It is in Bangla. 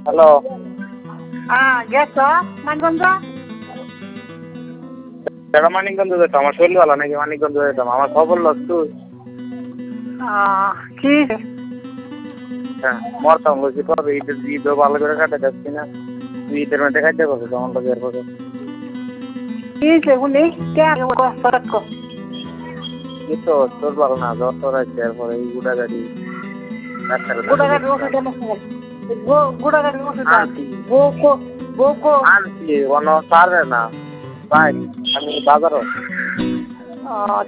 হ্যালো। গেছ মানগঞ্জ? কেন মানিকগঞ্জ যেতাম? আমার শরীর ভালো নাকি মানিকগঞ্জ যেতাম? আমার খবর লস তুই? কি হ্যাঁ, মরতাম বলছি কবে ঈদও ভালো করে কাটে যাচ্ছি না। তুই ঈদের মধ্যে খাইতে পারবো তখন তো বের করে। কি সেগুলি এই তো তোর ভালো না, জ্বর তোর আছে এরপরে এই গুড়া গাড়ি গুড়াগাড়ির ওষুধ গুড়াগাড়ির ওষুধ আনছি বউকো আনছি অন্য পারবে না ভাই, আমি বাজারও